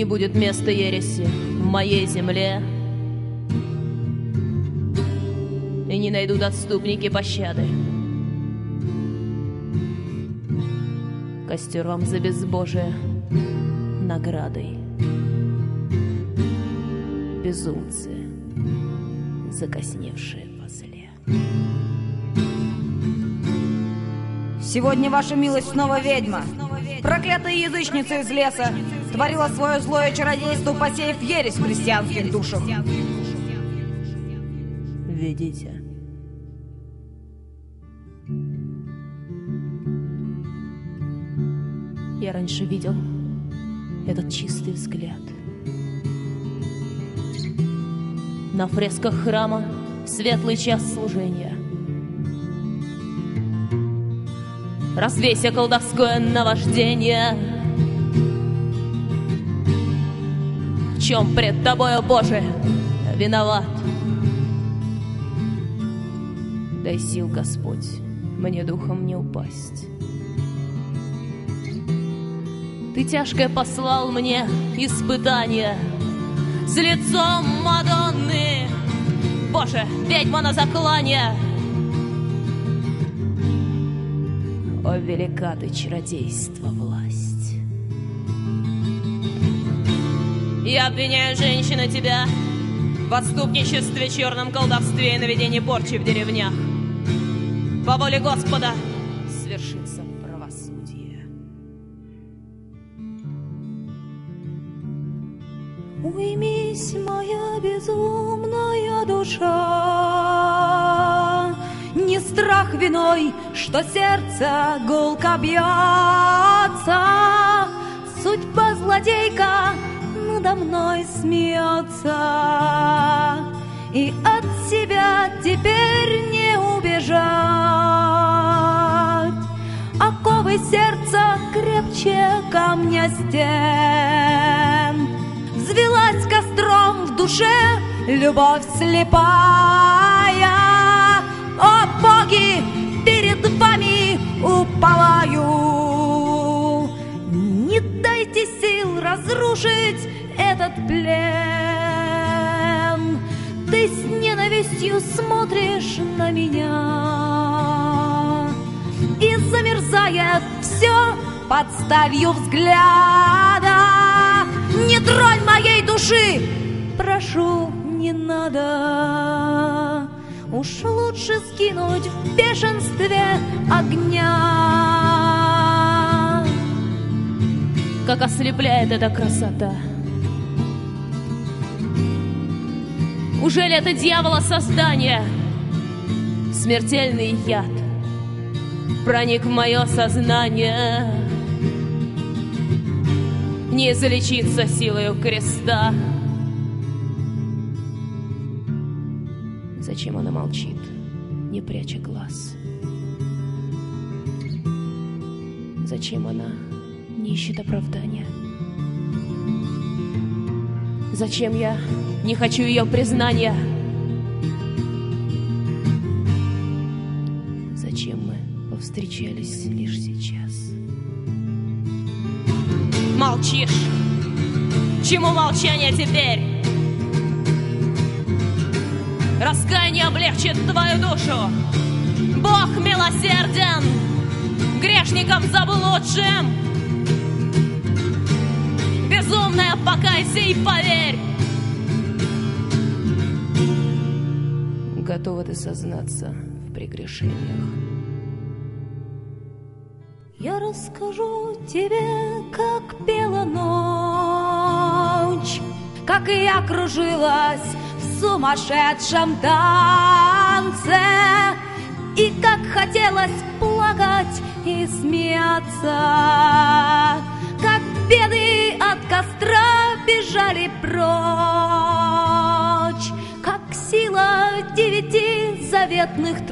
Не будет места ереси в моей земле, и не найдут отступники пощады. Костером за безбожие наградой, безумцы, закосневшие возле. Сегодня ваша милость снова ведьма, проклятая язычница из леса, творила свое злое чародейство, посеяв ересь в христианских душах. Ведите. Я раньше видел этот чистый взгляд. На фресках храма светлый час служения. Развейся колдовское наваждение. В чем пред тобою, Боже, виноват? Дай сил, Господь, мне духом не упасть. Ты тяжкое послал мне испытание с лицом Мадонны. Боже, ведьма на заклане! О, велика ты, чародейство, власть! Я обвиняю, женщина, тебя в отступничестве, черном колдовстве и наведении порчи в деревнях. По воле Господа свершится правосудие. Уймись, моя безумная душа, не страх виной, что сердце гулко бьется. Судьба злодейка надо мной смеется, и от себя теперь не убежать. Оковы сердца крепче камня стен, взвилась костром в душе любовь слепая. О, боги, перед вами уповаю, не дайте сил разрушить этот плен. Ты с ненавистью смотришь на меня, и замерзает все под сталью взгляда. Не тронь моей души, прошу, не надо. Уж лучше скинуть в бешенстве огня. Как ослепляет эта красота! Ужели это дьявола создание? Смертельный яд проник в мое сознание. Не излечиться силою креста. Зачем она молчит, не пряча глаз? Зачем она не ищет оправдания? Зачем я не хочу ее признания? Зачем мы повстречались лишь сейчас? Молчишь? Чему молчание теперь? Раскаяние облегчит твою душу. Бог милосерден грешникам заблудшим. Безумная, покайся и поверь. Готова ты сознаться в прегрешениях? Я расскажу тебе, как пела ночь, как я кружилась в сумасшедшем танце, и как хотелось плакать и смеяться, как беды от костра бежали прочь, как сила 9 заветных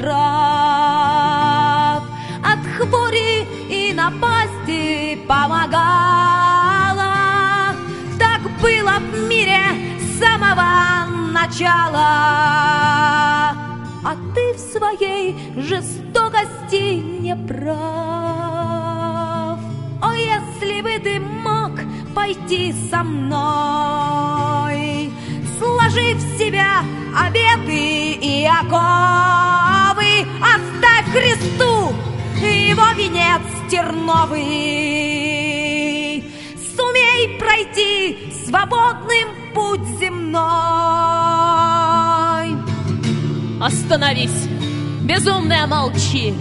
трав от хвори и напасти помогала. Так было в мире с самого начала, а ты в своей жестокости не прав. О, если бы ты мог пойти со мной, сложив в себя обеты и оковы, оставь Христу его венец терновый. Сумей пройти свободным путь земной. Остановись, безумная, молчи.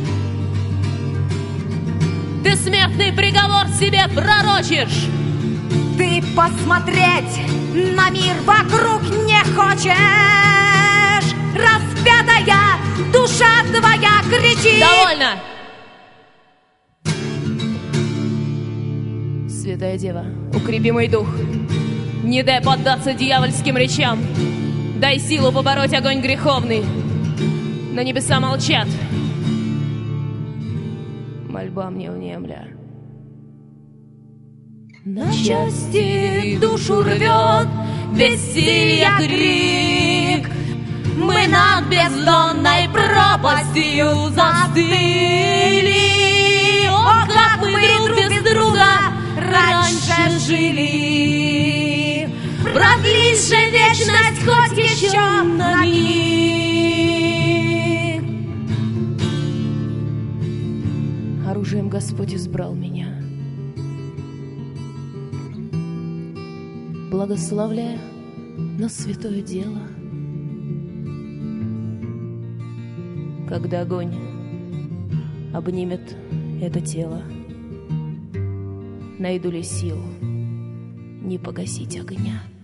Ты смертный приговор себе пророчишь. Ты посмотреть на мир вокруг не хочешь. Распятая душа твоя кричит. Довольно! Святая Дева, укрепи мой дух. Не дай поддаться дьявольским речам. Дай силу побороть огонь греховный. Но небеса молчат, мольба мне внемля. На части душу рвет бессилья крик. Мы над бездонной пропастью застыли. О, как мы друг без друга раньше жили. Продлись же вечность хоть еще на миг. Оружием Господь избрал меня, благословляя на святое дело. Когда огонь обнимет это тело, найду ли сил не погасить огня?